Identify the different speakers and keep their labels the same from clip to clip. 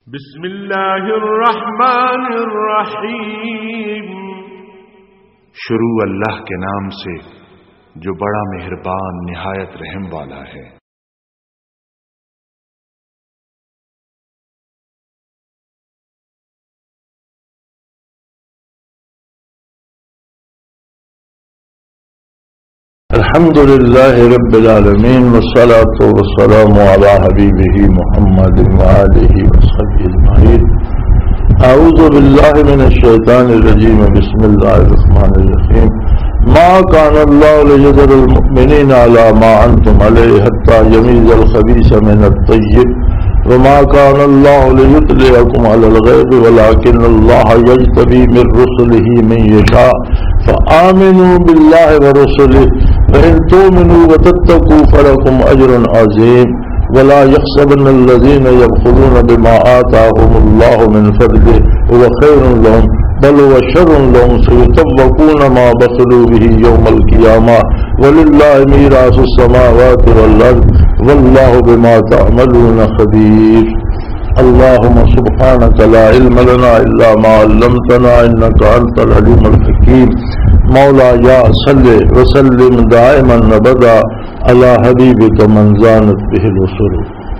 Speaker 1: بسم اللہ الرحمن الرحیم۔
Speaker 2: شروع اللہ کے نام سے جو بڑا مہربان نہایت رحم والا ہے۔
Speaker 3: الحمد للہ رب العالمین والصلاة والسلام علی حبیبہ محمد وآلہ وصحبہ اجمعین۔ اعوذ باللہ من الشیطان الرجیم، بسم اللہ الرحمن الرحیم۔ ما کان اللہ لیذر المؤمنین علی ما انتم علیہ حتی یمیز الخبیث من الطیب وما كان الله ليطلعكم على الغیب ولكن الله يجتبي من رسله من يشاء فآمنوا بالله ورسله وإن تؤمنوا وتتقوا فلكم أجر عظيم ولا يحسبن الذين يبخلون بما آتاهم الله من فضله هو خير لهم بل هو شر لهم سيطوقون ما بخلوا به يوم القيامة ولله ميراث السماوات والأرض والله بما تعملون خبير۔ اللهم سبحانك لا علم لنا إلا ما علمتنا إنك أنت العليم الحكيم۔ مولا یا صلی وسلم دائما ابدا علی حبیبک من زانت به الرسل۔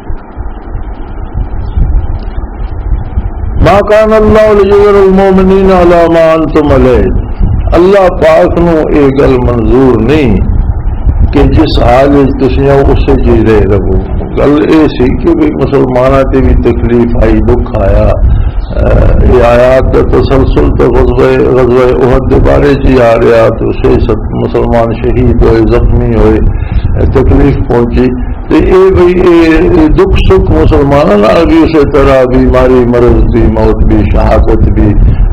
Speaker 3: ما کان اللہ لیذر المؤمنین علی ما انتم علیہ۔ اللہ پاک نو یہ گل منظور نہیں کہ جس حال تسیاں اسے جی رہے رہو۔ گل یہ سی کہ مسلمانوں تے بھی تکلیف آئی، دکھ آیا۔ یہ آیات کا تسلسل تو غزوہ احد کے بارے چ آ رہا، تو مسلمان شہید ہوئے، زخمی ہوئے، تکلیف پہنچی۔ تو یہ بھائی دکھ سکھ مسلمانوں بھی اسی طرح بیماری، مرض بھی، موت بھی، شہادت بھی،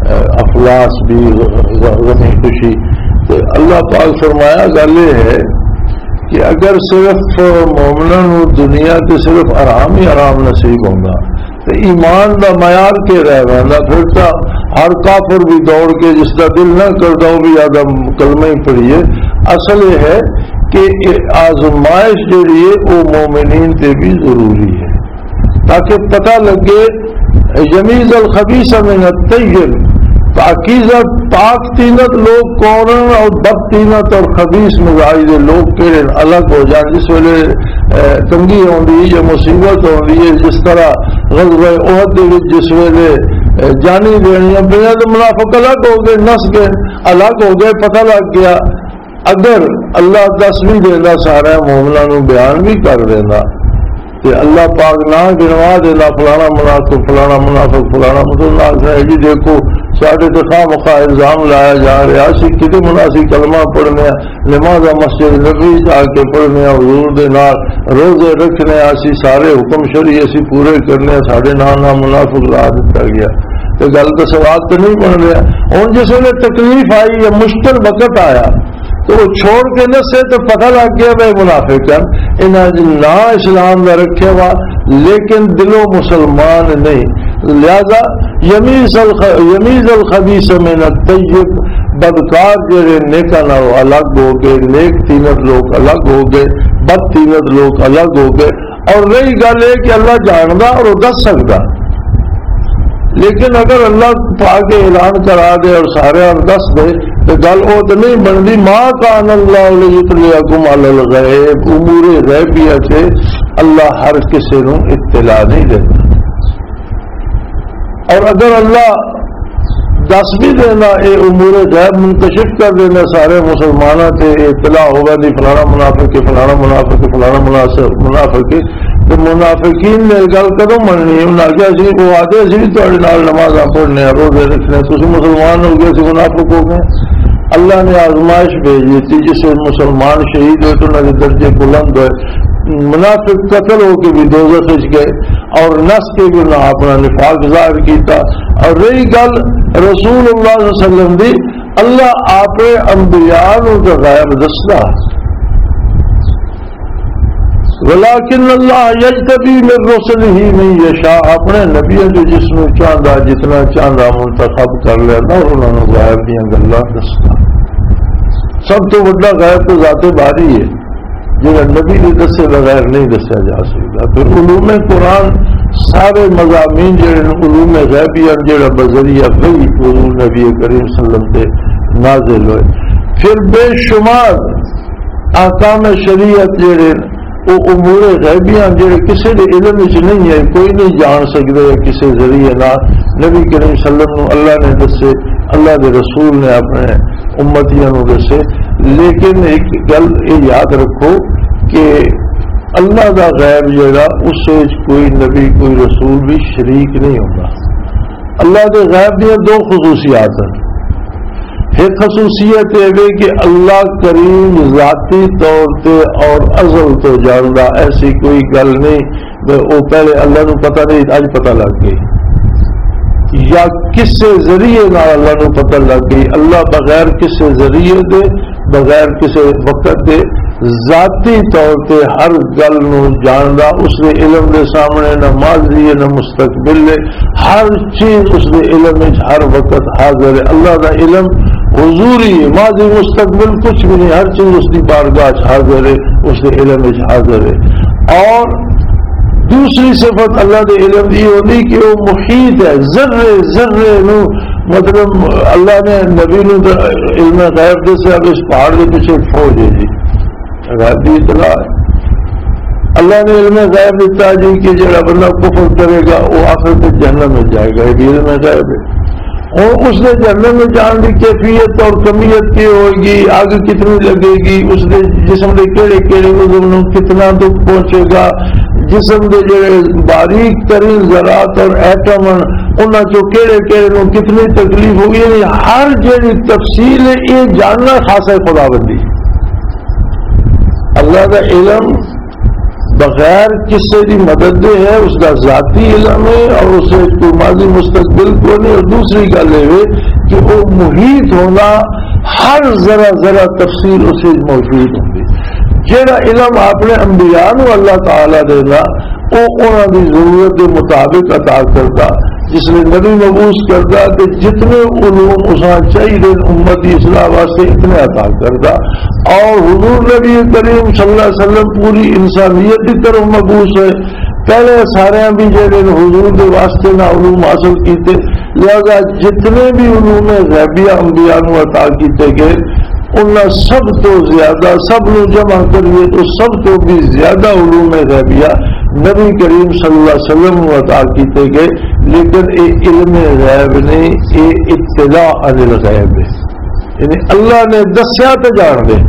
Speaker 3: افلاس بھی، غمی خوشی۔ تو اللہ پاک فرمایا گل یہ ہے کہ اگر صرف مومنوں دنیا کے صرف آرام ہی آرام نصیب ہوگا تو ایمان دا معیار کے رہ رہا، پھر تو ہر کافر بھی دوڑ کے جس کا دل نہ کرتا وہ بھی آدم کلمہ ہی پڑھیے۔ اصل یہ ہے کہ آزمائش جڑی ہے وہ مومنین تے بھی ضروری ہے تاکہ پتہ لگے یمیز الخبیث من الطیب، پاکیزہ پاک تینت لوگ کون اور بد تینت اور خبیث مزاج لوگ کہڑے الگ ہو جائیں۔ جس ویلے تنگی ہوندی یا مصیبت ہوندی ہے، جس طرح غزوہ احد دے وچ جس ویلے جانی دینی بنا تو منافق الگ ہو گئے، نس گئے، الگ ہو گئے، پتہ لگ گیا۔ اگر اللہ دس بھی دینا سارے مومنوں نو بیان بھی کر دینا کہ اللہ پاک نہ گنوا دینا فلانا منافق فلانا منافق فلانا مسلمان ہے جی دیکھو ساڑھے دفاع مخواہ الزام لایا جا رہا سی کتنے مناسی کلمہ پڑھنے، نماز مسجد نبی جا کے پڑھنے، حضور دے نال روزے رکھنے، اسی سارے حکم شرعی اسی پورے کرنے، ساڑھے نانا منافق لا دیتا گیا۔ تو گل تو سوال تو نہیں بن رہا۔ ہوں جس ویلے تکلیف آئی یا مشکل وقت آیا تو وہ چھوڑ کے نسے تو پتہ لگ گیا بھائی منافق انہیں نہ اسلام کا رکھے ہوا لیکن دلوں مسلمان نہیں، لہذا یمیز الخبیث من الطیب، بدکار جڑے نیکاں نالوں الگ ہو گئے، نیک تینت لوگ الگ ہو گئے، بد تینت لوگ الگ ہو گئے۔ اور رہی گل ہے کہ اللہ جاندا اور وہ دس سکتا، لیکن اگر اللہ پاک اعلان کرا دے اور سارے دس دے تو گل وہ تو نہیں بنتی۔ ما کان اللہ لیطلعکم علی الغیب، امور غیبیہ سے اللہ ہر کسی نو اطلاع نہیں دیتا۔ اور اگر اللہ دس بھی دینا یہ امور غیب منتشر کر دینا سارے مسلمانوں سے اطلاع ہوگا نہیں فلانا منافق ہے فلانا منافق ہے فلانا منافق ہے، تو منافقین نے گل کدوں مننی؟ انہیں آخیا سی وہ آتے سی تھوڑے نال نمازاں پڑھنے روزے رکھنے، تسی مسلمان ہو گئے سی منافق ہو گئے۔ اللہ نے آزمائش بھیج دیتی جس سے مسلمان شہید ہوئے تو انہوں کے درجے بلند ہوئے، منافق قتل ہو کے بھی دوزخ وچ گئے اور نس کے بھی انہوں اپنا نفاق ظاہر کیتا۔ اور رہی گل رسول اللہ صلی اللہ علیہ وسلم دی، اللہ آپ انبیاء نو غیب دسدا، ولیکن اللہ یجتبی من رسلہ من یشاء، اپنے نبیوں جو جس میں چاہتا جتنا چاہتا منتخب کر لینا اور انہوں نے غیب دیا گلاں دستا۔ سب تو بڑا غیب تو ذات باری ہے جہاں نبی نے دسے بغیر نہیں دسیا جا سکتا۔ پھر علوم قرآن سارے مضامین جڑے علوم غیبیہ جڑا بذریعہ وہی حضور نبی کریم صلی اللہ علیہ وسلم تے نازل ہوئے. پھر بے شمار احکام شریعت جڑے وہ امور غیبیاں جڑے کسی دے علم وچ نہیں ہے, کوئی نہیں جان سکتا ہے کسی ذریعے نہ. نبی کریم صلی اللہ علیہ وسلم اللہ نے دسے, اللہ دے رسول نے اپنے امتیاں نو دسے. لیکن ایک گل یہ یاد رکھو کہ اللہ دا غیب جڑا اس وچ کوئی نبی کوئی رسول بھی شریک نہیں ہوتا. اللہ دے غیب دی دو خصوصیات ہیں. ایک خصوصیت ہے کہ اللہ کریم ذاتی طور تے اور ازل تو جاندا, ایسی کوئی گل نہیں وہ پہلے اللہ نو پتہ نہیں اج پتہ لگ گئی, یا کسے ذریعے نہ اللہ نو پتہ لگ گئی. اللہ بغیر کسے ذریعے دے بغیر کسے وقت دے ذاتی طور تے ہر گل نو جاندا. اس دے علم دے سامنے نہ ماضی ہے نہ مستقبل ہے, ہر چیز اس دے علم وچ ہر وقت حاضر ہے. اللہ دا علم حضوری ہے, ماضی مستقبل کچھ بھی نہیں, ہر چیز اس دی بارگاہ حاضر ہے, اس دے علم وچ حاضر ہے. اور دوسری صفت اللہ دے علم دی ہوتی کہ وہ محیط ہے, ذرے ذرے نو, مطلب اللہ نے نبی نو علم غیب دے سے اب اس پہاڑ کے پیچھے فوج ہے جی, غیب دی اطلاع ہے. اللہ نے علم غیب دیتا جی کہ جڑا بندہ کفر کرے گا وہ آخر تے جہنم میں جائے گا, یہ علم غیب ہے. اور اس نے جہنم میں جان کی کیفیت اور کمیت کی ہوگی, آگ کتنی لگے گی, اس نے جسم کے کیڑے کیڑے عضو کتنا دکھ پہنچے گا, جسم کے جڑے باریک ترین ذرات اور ایٹم انہاں چوں کیڑے کیڑے نو کتنی تکلیف ہوگی. یعنی ہر جڑی تفصیل ہے یہ جاننا خاص ہے خداوندی. اللہ کا علم بغیر کسی کی مدد دے ہے, اس کا ذاتی علم ہے اور اسے کوئی ماضی مستقبل کو نہیں. اور دوسری گل یہ کہ وہ محیط ہونا, ہر ذرا ذرا تفصیل اسے موجود ہوگی. جہاں علم اپنے انبیاء نو اللہ تعالی دینا وہ انہوں کی ضرورت کے مطابق عطا کرتا, جس نے نبی مبعوث کرتا کہ جتنے علوم اساں چاہیے امتی اصلاح واسطے اتنے عطا کرتا. اور حضور نبی کریم صلی اللہ علیہ وسلم پوری انسانیت کی طرف مبعوث ہے. پہلے سارے بھی جڑے حضور کے واسطے نہ علوم حاصل کیتے, لہذا جتنے بھی علوم غیبیہ انبیاء نو عطا کیتے گئے انہاں سب تو زیادہ, سب نو جمع کریے تو سب تو بھی زیادہ علوم غیبیہ نبی کریم صلی اللہ علیہ وسلم نو عطا کیتے گئے. لیکن یہ علم غیب نہیں, یہ اطلاع عن الغیب ہے. یعنی اللہ نے دسیا تو جان دے.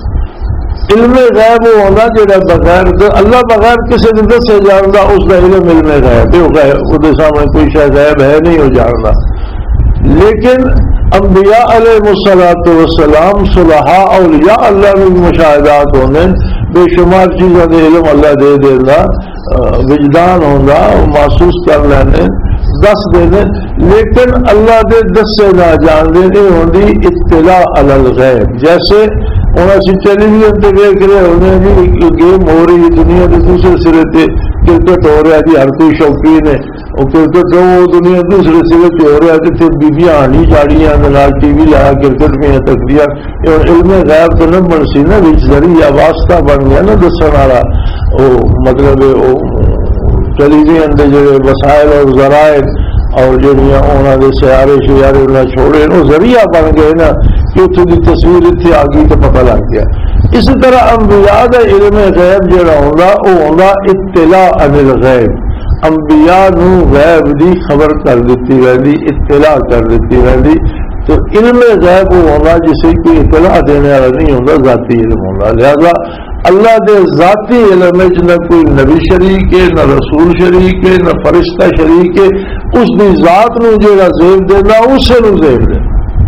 Speaker 3: علم غیب وہ ہونا جہاں بغیر اللہ بغیر کسی نے دسے جانتا, اس کا علم غیب ہے. وہ سامنے کوئی شاید غیب ہے نہیں وہ جانتا. لیکن انبیاء علیہ الصلوۃ والسلام صلحاء اولیاء اللہ نے مشاہدات ہونے, بے شمار چیزوں کے علم اللہ دے دینا, وجدان ہونا, محسوس کر لینے, دس دینے. لیکن اللہ دے دسے نہ جان دینے ہوندی اطلاع علی الغیب. جیسے ہوں اسی ٹیلی ویژن پہ دیکھ رہے ہونے جی گیم ہو رہی ہے دنیا کے دوسرے سرے پہ, کرکٹ ہو رہا ہے جی, ہر کوئی شوقین ہے اور کرکٹ وہ دنیا دوسرے سرے پہ ہو رہا ہے کہ بیبیاں آنی چاڑیاں ٹی وی لایا کرکٹ میں تقریر. علم غیب تو نہ بن سی نا, ذریعہ واسطہ بن گیا نا دسن والا. وہ مطلب ٹیلی ویژن کے جڑے وسائل اور ذرائع اور جہاں انہوں نے سیارے شیارے انہیں چھوڑے وہ ذریعہ بن گئے نا کہ اتوں کی تصویر اتنے آ گئی تو پتہ لگ گیا. اسی طرح انبیاء کا علم غیب جہاں ہوگا وہ ہوگا اطلاع عن الغیب. انبیاء نو غیب دی خبر کر دیتی رہی, اطلاع کر دیتی رہی. تو علم غیب وہ ہوگا جسے کوئی اطلاع دینے والا نہیں ہوگا, ذاتی علم ہوگا. لہذا اللہ دے ذاتی علم نہ کوئی نبی شریک ہے, نہ رسول شریک ہے, نہ فرشتہ شریک ہے. اس دی ذات نو جہاں زیب دینا اسے نو زیب دینا.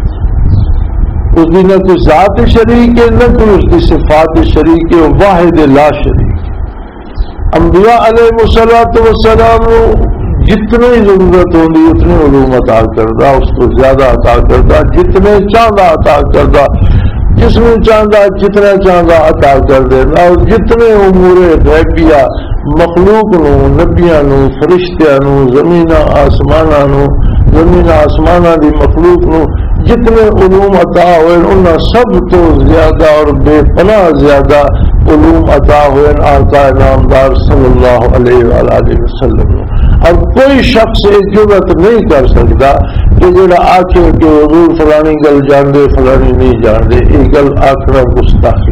Speaker 3: اس دی نہ کوئی ذات شریک ہے نہ کوئی اس کی صفات شریک ہے, واحد لا شریک. انبیاء علیہ الصلوۃ والسلام جتنی ضرورت ہوگی اتنے علوم عطا کردہ, اس کو زیادہ عطا کردہ, جتنے چاہتا عطا کردہ, جس میں چاہتا جتنا چاہتا عطا کر دینا. اور جتنے امور غیبیہ مخلوق نو, نبیاں نو, فرشتیاں نو, زمین آسمانہ نو, زمین آسمانہ دی مخلوق نو جتنے علوم عطا ہوئے انہاں سب تو زیادہ اور بے پناہ زیادہ علوم عطا ہوئے آقا نامدار صلی اللہ علیہ وآلہ وسلم. اور کوئی شخص یہ جرأت نہیں کر سکتا کہ جڑا آکھے کہ حضور فلانی گل جان دے فلانی نہیں جان دے، یہ گل آخنا گستاخی۔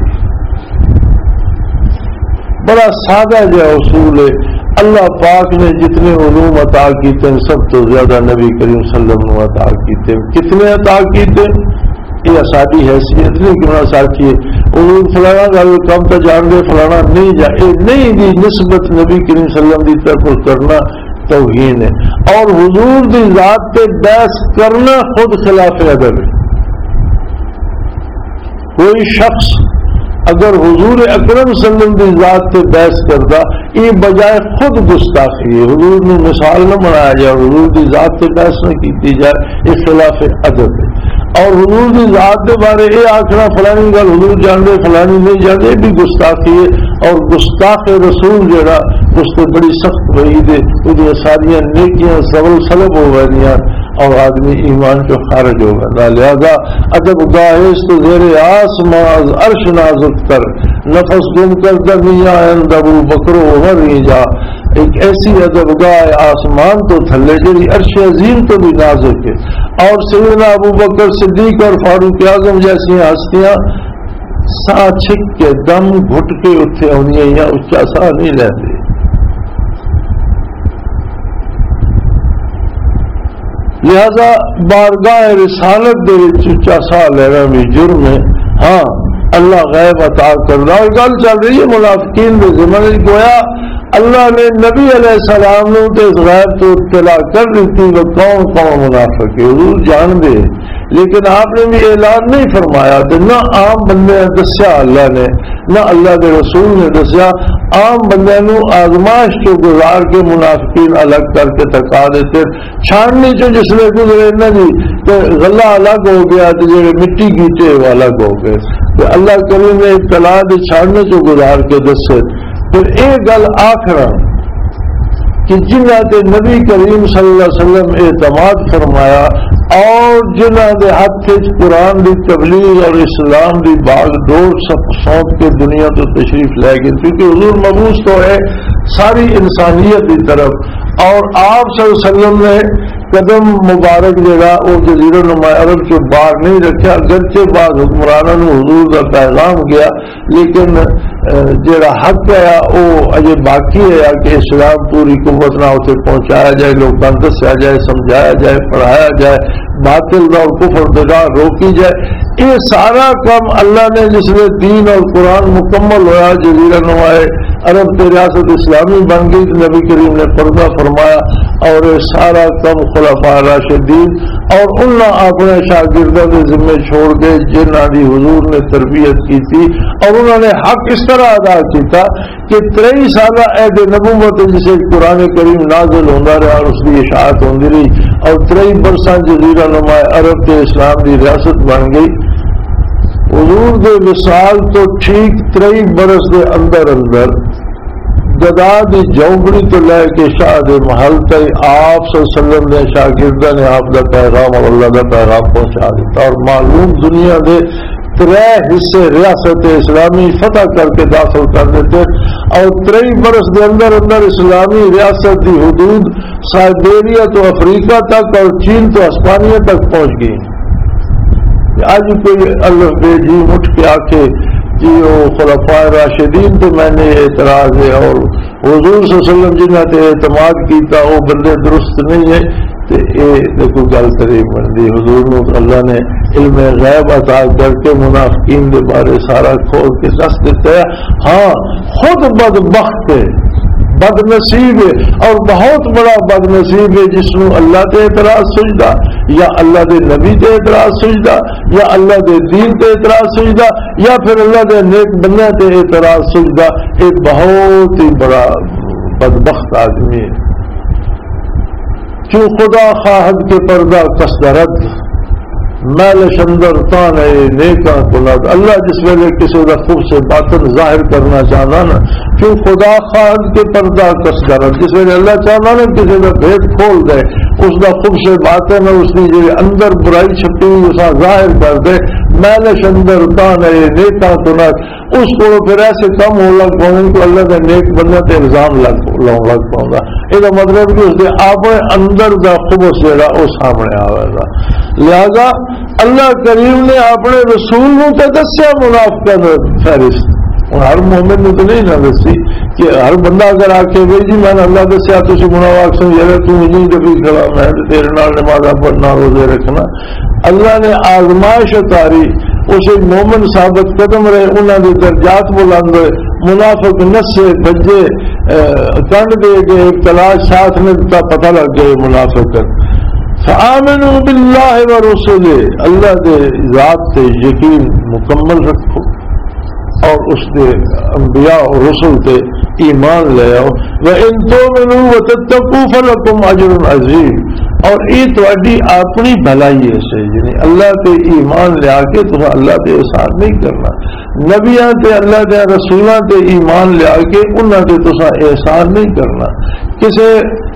Speaker 3: بڑا سادہ جہا اصول ہے، اللہ پاک نے جتنے علوم عطا کیتے ہیں سب تو زیادہ نبی کریم صلی اللہ علیہ وسلم عطا کیتے ہیں۔ کتنے عطا کیتے؟ یہ ساری حیثیت نہیں کہ ساتھی علوم فلانا گل کم تو جان دے فلانا نہیں جائے نہیں دی نسبت نبی کریم صلی اللہ علیہ وسلم کی طرف کرنا توہین ہے، اور حضور دی ذات پہ بحث کرنا خود خلاف ادب ہے۔ کوئی شخص اگر حضور اکرم صلی اللہ علیہ وسلم کی ذات سے بحث کرتا، یہ بجائے خود گستاخی ہے۔ حضور نے مثال نہ بنایا جائے، حضور کی ذات سے بحث نہ کی جائے، یہ خلاف ادب ہے۔ اور حضور کی ذات کے بارے یہ آخنا فلانی گل حضور جان دے فلانی نہیں جان دے، یہ بھی گستاخی ہے۔ اور گستاخ رسول جڑا اس سے بڑی سخت وعید ہے، وہ ساری نیکیاں سلب ہو گئی اور آدمی ایمان جو خارج ہوگا۔ لہذا ادب گاہش تو زیر آسمان عرش نازک تر، نفس گم کر دنیا ابو بکر عمر ہی جا، ایک ایسی ادب گاہ آسمان تو تھلے جی عرش عظیم تو بھی نازک ہے۔ اور سیدنا ابو بکر صدیق اور فاروق اعظم جیسی ہستیاں سا چھک کے دم گھٹ کے اتنے آنی یا اچا سا نہیں لیتے۔ لہذا بارگاہ رسالت دے اچا سا لینا بھی جرم ہے۔ ہاں اللہ غیب عطا کر رہا، اور گل چل رہی ہے منافقین کے ذمہ گویا اللہ نے نبی علیہ السلام نے تو اس غیب تو اطلاع کر دی تھی وہ کون کون منافق ہے، حضور جان دے، لیکن آپ نے بھی اعلان نہیں فرمایا کہ نہ عام بندے دسیا اللہ نے، نہ اللہ کے رسول نے دسیا۔ عام بندے نو آزمائش جو گزار کے منافقین الگ کر کے تکا دیتے، چھاننی چو جس نے گزرے نہ جی تو غلہ الگ ہو گیا تو جو مٹی گیٹے وہ الگ ہو گئے، تو اللہ کریم نے اطلاع دی چھاننے چو گزار کے دسے۔ پھر ایک گل آخر کہ جنہ کے نبی کریم صلی اللہ علیہ وسلم اعتماد فرمایا اور جنہ کے ہاتھ قرآن کی تبلیغ اور اسلام کی باغ ڈور سب سونپ کے دنیا تو تشریف لے گئے، کیونکہ حضور مبعوث تو ہے ساری انسانیت کی طرف، اور آپ صلی اللہ علیہ وسلم نے قدم مبارک جگہ وہ جزیرہ نما عرب کے باہر نہیں رکھا، اگرچہ بعض حکمرانوں نے حضور کا پیغام گیا، لیکن جڑا حق ہے وہ اجے باقی ہے کہ اسلام پوری قوت نہ اسے پہنچایا جائے، لوگوں کو دسیا جائے، سمجھایا جائے، پڑھایا جائے، باطل اور کفر بدعت روکی جائے۔ یہ سارا کام اللہ نے جس نے دین اور قرآن مکمل ہوا، جزیرہ نما عرب کی ریاست اسلامی بن گئی، نبی کریم نے پردہ فرمایا، اور یہ سارا کام خلفاء راشدین اور انہوں اپنے شاگردوں کے ذمے چھوڑ کے جنہاں دی حضور نے تربیت کی تھی، اور انہوں نے حق اس طرح ادا کیتا کہ 23 سالہ عہد نبوت جسے قرآن کریم نازل ہوتا رہا اور اس کی اشاعت ہوتی رہی، اور 23 برساں جزیرہ نما عرب کے اسلام کی ریاست بن گئی۔ حضور دے وصال تو ٹھیک 23 برس دے اندر گدا دی جونگڑی تو لے کے شاہ دے محل تک آپ صلی اللہ علیہ وسلم نے شاگردہ نے آپ کا پیغام اور اللہ کا پیغام پہنچا دیتا، اور معلوم دنیا دے 3 حصے ریاست اسلامی فتح کر کے داخل کر دیتے، اور 23 برس دے اندر اسلامی ریاست کی حدود سائبیریا تو افریقہ تک اور چین تو ہسپانیہ تک پہنچ گئی۔ آج کوئی اللہ بے جی اٹھ کے آ کے جی وہ خلفاء راشدین تو میں نے اعتراض ہے، اور حضور صلی اللہ علیہ وسلم جنہوں نے اعتماد کیتا وہ بندے درست نہیں ہے، تو یہ دیکھو گل کرے بنتی۔ حضور نے اللہ نے علم غیب عطا کر کے منافقین کے بارے سارا کھول کے دس دیتا ہے۔ ہاں خود بدبخت ہے، بد نصیب ہے، اور بہت بڑا بد نصیب ہے جس کو اللہ کے اعتراض سجدہ، یا اللہ کے نبی کے اعتراض سجدہ، یا اللہ کے دین کے اعتراض سجدہ، یا پھر اللہ کے نیک بندے کے اعتراض سجدہ۔ ایک بہت ہی بڑا بدبخت آدمی ہے۔ کیوں خدا خواہد کے پردہ کسدرد میل شندر تانے نیکاں کلاد۔ اللہ جس ویلے کسی کا خوب سے باطن ظاہر کرنا چاہتا نا کہ خدا خان کے پردہ کس کر جس ویلے اللہ چاہنا نا کسی کا بھید کھول دے اس کا خوب سے باتیں میں اس کی جی اندر برائی چھپی ہوئی اس کا ظاہر کر دے مینش اندر تانے نیتا سنت اس کو پھر ایسے کم ہو لگ پاؤں کہ اللہ کے نیک بندہ تے الزام لگ پاؤں گا. یہ مطلب کہ اس کے اپنے اندر کا خبص جڑا وہ سامنے آئے گا. لہذا اللہ کریم نے اپنے رسول نو تے دسیا منافقاں دا فہرست. ہر مومن نے تو نہیں نہ دسی کہ ہر بندہ اگر آ کے بھائی جی میں نے اللہ دسیا تھی منافق سمجھے تو نہیں کبھی کھڑا میں تیرے نال نماز پڑھنا روزے رکھنا. اللہ نے آزمائش اتاری اسے مومن ثابت قدم رہے انہوں نے درجات بلند ہوئے منافق نسے بجے کنڈ دے گئے تلاش ساتھ میں پتہ لگ گئے منافق. فآمنوا باللہ ورسولہ اللہ دے ذات تے یقین مکمل رکھو اور اس کے انبیاء اور رسول تے ایمان لے آؤ. وَإِن تُؤْمِنُوا وَتَتَّقُوا فَلَكُمْ أَجْرٌ عَظِيمٌ. اور یہ تہاڈی اپنی بھلائی ہے یعنی اللہ تے ایمان لیا کے تم اللہ تے احسان نہیں کرنا. نبیاں تے اللہ دے رسولاں تے ایمان لیا کے انہاں تے تساں احسان نہیں کرنا. کسے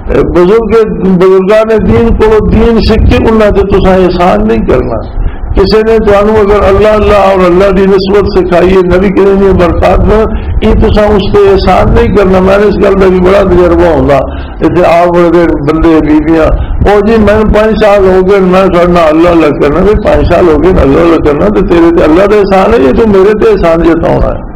Speaker 3: بزرگان دین کو دین سیکھ کے انہاں تے تساں احسان نہیں کرنا. کسی نے تو اگر اللہ اللہ اور اللہ کی نسبت سکھائی ہے نبی کے لیے برکات میں یہ تو اس پہ احسان نہیں کرنا. میں نے اس گل کا بھی بڑا تجربہ ہوگا. اتنے آپ بڑے بندے بیویاں وہ جی میں 5 سال ہو گئے میں کرنا اللہ اللہ کرنا. 5 سال ہو گئے اللہ اللہ کرنا تو تیرے تے اللہ کا احسان ہے یہ تو میرے تے احسان جتاؤنا ہے.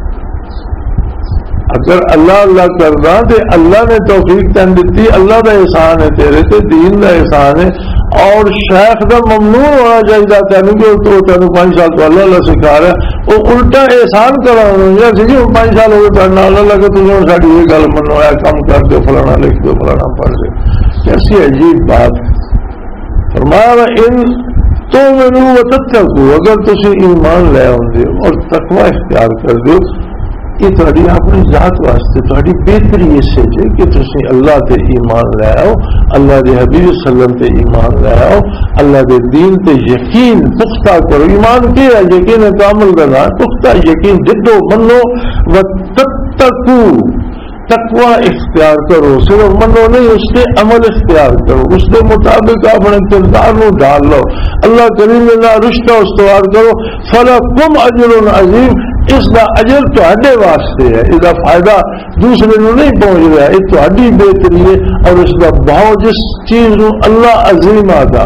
Speaker 3: اگر اللہ اللہ کرنا تو اللہ نے توفیق تین دیتی اللہ کا احسان ہے تیرے تے دین کا احسان ہے. اور شیخ کا ممنوع ہونا چاہیے تین کہ تو تین 5 سال تو اللہ اللہ سکھا رہا ہے وہ الٹا احسان کرا جی 5 سال ہو گئے اللہ اللہ کہ تجھے ساری یہ گل منوایا کم کر دو فلانا لکھ دو فلانا پڑھ دو. کیسی عجیب بات. فرمایا ان تو میرے وتتقوا اگر تسی ایمان لے آؤ اور تقوی اختیار کر دو یہ تھوڑی اپنی ذات واسطے تھوڑی بہتری اس سے ہے کہ تسی اللہ تے ایمان لے آؤ اللہ دے حبیب صلی اللہ علیہ وسلم تے ایمان لے آؤ اللہ دے دین تے یقین پختہ کرو. ایمان کیا ہے یقین کامل کرنا پختہ یقین جدو منو وتتقوا تقوی اختیار کرو. صرف منو نہیں اس کے عمل اختیار کرو اس کے مطابق اپنے کردار نو ڈال لو. اللہ کریم نے رشتہ استوار کرو. فلکم اجر عظیم اس کا اجر تہاڈے واسطے ہے. اس کا فائدہ دوسرے نو نہیں پہنچ رہا یہ تہاڈی بہتری ہے اور اس کا بہت جس چیز نو اللہ عظیم آتا.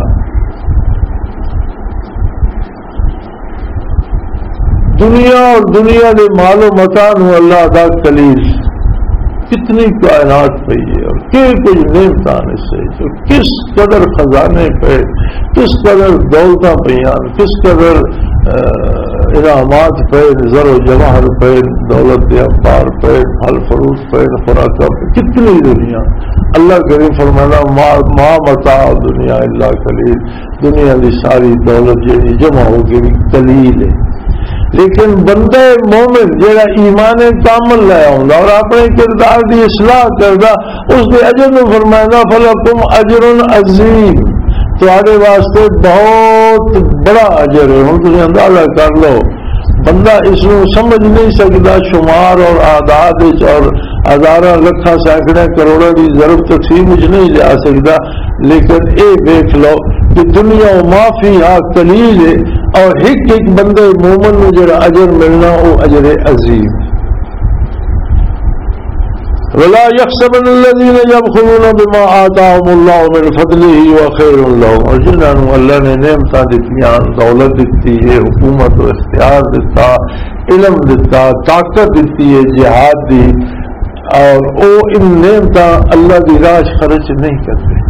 Speaker 3: دنیا اور دنیا کے مال و متاع نو اللہ دا قلیل کتنی کائنات پہ ہے اور کچھ نعمتان سے کس قدر خزانے پہ کس قدر دولتاں پیان کس قدر انعامات پہ زر و جواہر پہ دولت افطار پہ پھل فروٹ پہ خوراک پہ کتنی دنیا. اللہ کریم فرمانا ما متاع دنیا الا قلیل. دنیا کی ساری دولت جی جمع ہو گئی قلیل ہے. لیکن بندے مومن جہاں ایمان کامل لے آؤں اور اپنے کردار کی اصلاح کردا اس کے اجر میں فرمائے فلکم اجر عظیم تمہارے واسطے بہت بڑا اجر ہے. ہوں تم اندازہ کر لو بندہ اس کو سمجھ نہیں سکتا شمار اور اعداد اور ہزارہ لکھاں سینکڑے کروڑوں کی ضرورت تقسیم نہیں لیا سکتا. لیکن یہ دیکھ لو کہ دنیا معافی قلیل ہے اور ایک بندے مومن میں جڑا اجر ملنا وہ اجر عظیم. ولا يحسبن الذين يبخلون بما آتاهم الله من فضله وخير لهم. اور جنہوں اللہ نے نعمتاں دتیاں دولت دیتی ہے حکومت و اختیار دیتا علم دیتا طاقت دیتی ہے جہاد دی اور وہ ان نعمتاں اللہ کی راہ خرچ نہیں کرتے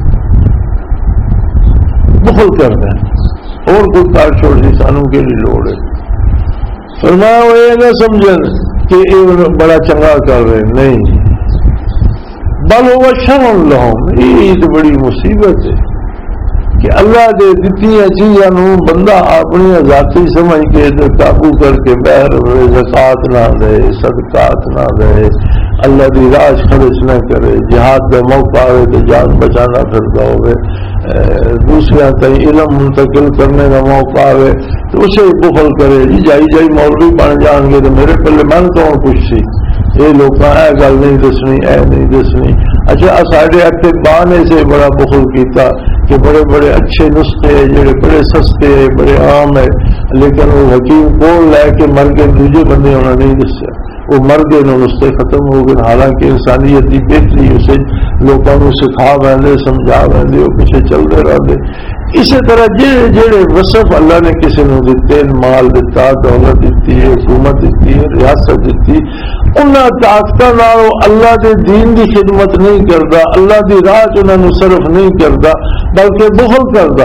Speaker 3: بخل کرتے ہیں اور کوئی کار چھوڑ دی سانوں کے لیے لوڑ ہے. فرمایا وہ یہ نہ سمجھن کہ یہ بڑا چنگا کر رہے نہیں بل وہ شرم لہم. یہ تو بڑی مصیبت ہے کہ اللہ دے دیتی چیزوں بندہ اپنی ذاتی سمجھ کے قابو کر کے بہر ہوئے زکات نہ دے صدقات نہ دے اللہ کی راہ خرچ نہ کرے جہاد کا موقع آئے تو جان بچانا پھرتا ہوئے دوسرے کہیں علم منتقل کرنے کا موقع آئے تو اسے بخل کرے جائی جائی مولوی بن جان گے تو میرے پہلے من تو کچھ سی یہ لوگ اے گل نہیں دسنی، اے نہیں دسنی. اچھا ساڈے اتنے باہ نے سے بڑا بخل کیتا کہ بڑے بڑے اچھے نسخے جڑے بڑے سستے ہے، بڑے عام ہے، لیکن وہ حکیم کول لے کے مر گئے، دوجے بندے انہوں نے نہیں دسیا، وہ مر گئے، نسخے ختم ہو گئے. حالانکہ انسانیت کی بہتری اسے لوگوں کو سکھا ویندے، سمجھا ویندے، وہ پیچھے چلتے رہتے. اسی طرح جڑے وصف اللہ نے کسی نے دیتے، مال دیتا، دولت دیتی ہے، حکومت دیتی ہے، ریاست دیتی، انہاں طاقتاں نال اللہ دے دین دی خدمت نہیں کرتا، اللہ دی راہ چ انہاں نوں صرف نہیں کرتا، بلکہ بخل کرتا.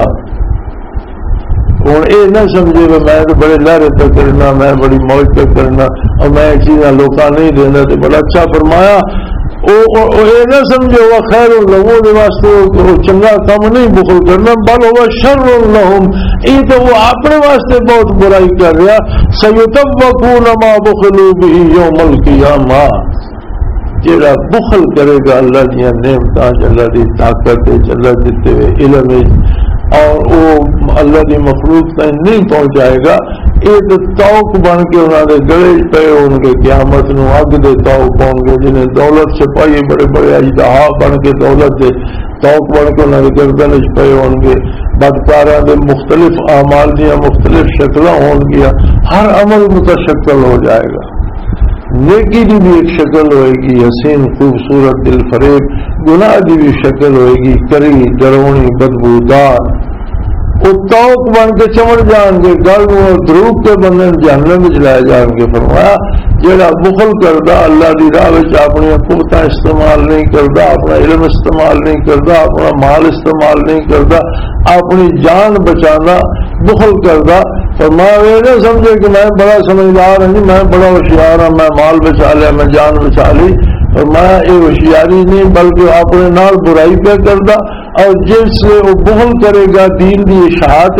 Speaker 3: ہوں یہ نہ سمجھے کہ میں تو بڑے لہرے پہ کرنا، میں بڑی موج پہ کرنا اور میں چیزاں لوکاں نہیں دینا. تو بڑا اچھا فرمایا، یہ نہ سمجھو وہ خیر لوگوں کے واسطے چنگا کام نہیں بخل کرنا، بل وہ شر لہم، یہ تو وہ اپنے واسطے بہت برائی کر رہا. سیطوقون ما بخلوا به یوم القیامہ، جڑا بخل کرے گا اللہ دیا نعمتاں، اللہ دی طاقت، اللہ دیتے ہوئے علم اور وہ اللہ کی مخلوق تک نہیں پہنچائے گا، یہ تو توق بن کے انہوں نے گلے پے ہون گے، قیامت نو اگ دے توق ہون گے. جنہیں دولت چھپائی بڑے بڑے اژدہا بن کے دولت دے توق بن کے انہوں نے گردن چ پے ہون گے. بدکاراں دے مختلف اعمال دیا مختلف شکلاں ہون گیا، ہر عمل متشکل ہو جائے گا. نیکی کی بھی ایک شکل ہوئے گی، حسین خوبصورت دل فریب. گناہ کی بھی شکل ہوئے گی، کری ڈرونی بدبودار. وہ توق بن کے چمڑ جان گے، گل دروگ کے بندے جہنم میں لائے جان گے. فرمایا جہاں بخل کرتا، اللہ کی راہ اپنی قوتاں استعمال نہیں کرتا، اپنا علم استعمال نہیں کرتا، اپنا مال استعمال نہیں کرتا، اپنی جان بچانا بخل کرتا. فرمایا یہ نہ سمجھے کہ میں بڑا سمجھدار ہوں، میں بڑا ہوشیار ہوں، میں مال بچا لیا، میں جان بچا لی. فرمایا یہ ہوشیاری نہیں بلکہ اپنے نال برائی پہ کرتا. اور جس سے وہ بخل کرے گا دین کی اشاعت،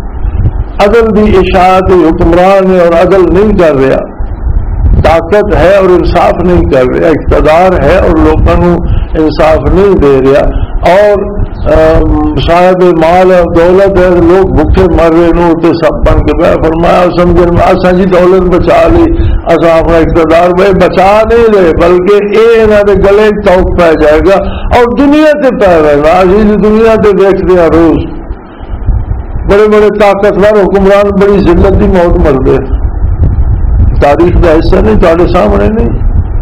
Speaker 3: عدل کی اشاعت، حکمران ہے اور عدل نہیں کر رہا، طاقت ہے اور انصاف نہیں کر رہا، اقتدار ہے اور لوگوں کو انصاف نہیں دے رہا، اور صاحب مال اور دولت ہے، لوگ بھوکے مر رہے نو تو سب بن کے بہ. فرمایا سمجھ میں اصا جی دولت بچا لی، اصا اپنا اقتدار بھائی بچا نہیں لے، بلکہ یہ انہوں نے گلے توق پی جائے گا اور دنیا سے پی رہے گا. عزیز دنیا سے دیکھتے ہیں روز بڑے بڑے طاقتور حکمران بڑی ذلت کی موت مرتے، تاریخ کا حصہ نہیں تھوڑے سامنے نہیں.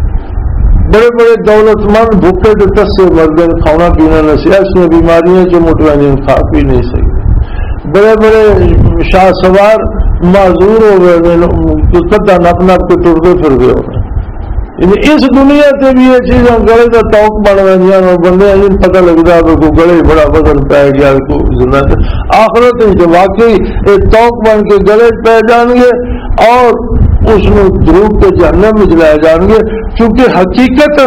Speaker 3: بڑے بڑے دولت مند بھوکے تو تسے مرد کھانا پینا نہ ایسی بیماریاں جو مٹوا جن کھا پی نہیں سکتے. بڑے بڑے شاہ سوار معذور ہو گئے، کدا نپ نپ کے ٹرتے پھر گئے ہو گئے. اس دنیا سے بھی یہ چیزاں گلے کا توق بن رہی ہیں اور بندے پتہ لگتا ہے کہ گلے بڑا وزن پی گیا. آخرت واقعی ایک توق بن کے گلے پی جان گے اور اس نے دروگ کے جہنم میں لائے جان گے، کیونکہ حقیقت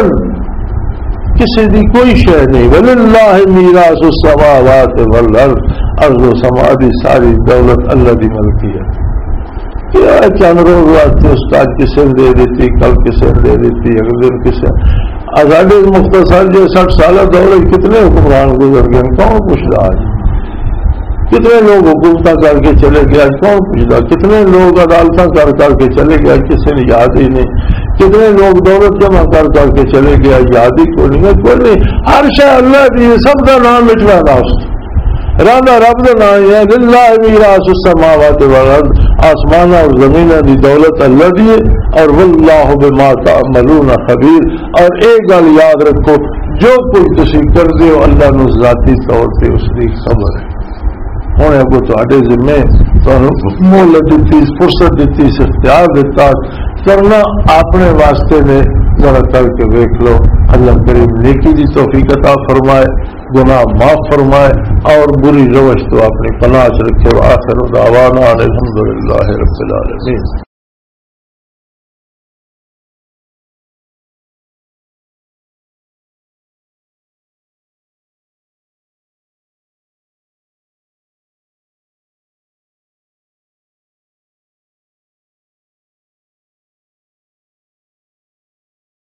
Speaker 3: کسی دی کوئی شے نہیں. وللہ میراث السماوات والارض، ارض و سما دی ساری دولت اللہ دی ملکی ہے. کیا چند روز واسطے استاد کسے دے دیتی، کل کسے دے دیتی، اگلے دن کسے. آزادی مختصر جو 60 سالہ دور کتنے حکمران گزر گئے، کون پوچھ رہا ہے؟ کتنے لوگ حکومتیں کر کے چلے گیا، کون پوچھتا؟ کتنے لوگ عدالتیں کر کے چلے گیا، کسی نے یاد ہی نہیں. کتنے لوگ دولت جمع کر کے چلے گیا، یاد ہی کوئی نہیں. کوئی نہیں، ہر شے اللہ دی، سب کا نام مٹنا ناست رانا رب کا نام ہے. للہ میراث السماوات والارض، آسمان اور زمین دی دولت اللہ دی ہے، اور واللہ بما تعملون خبیر. اور ایک گل یاد رکھو، جو کچھ تسی کر دے ہو اللہ نو ذاتی طور پہ اس کی خبر ہے. ہوں اگو تے ذمے مہلت دیتی، فرصت دیتی، اختیار دیتا، کرنا اپنے واسطے نے ذرا کر کے دیکھ لو. اللہ کریم نیکی کی توفیق عطا فرمائے، گناہ معاف فرمائے اور بری روش تو اپنی پناہ رکھے. آخر دعوانا الحمدللہ رب العالمین.